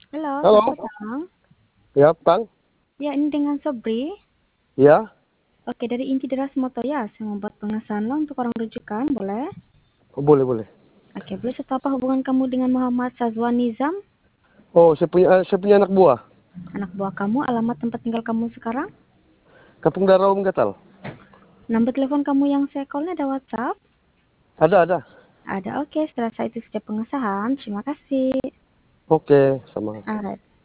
Halo, Halo, selamat petang. ya, Bang. Ya, ini dengan Sobri. Ya, Oke, dari Inti Deras Motor ya, saya membuat pengesahan lo untuk orang rujukan, boleh? boleh, boleh. Oke, boleh saya tahu apa hubungan kamu dengan Muhammad Sazwan Nizam? Oh, saya punya anak buah. Anak buah kamu, alamat tempat tinggal kamu sekarang? Kampung Daraum Gatal. Nomor telepon kamu yang saya call ada WhatsApp? Ada. Ada, oke. Setelah saya itu sudah pengesahan, terima kasih. Oke, sama. Alright.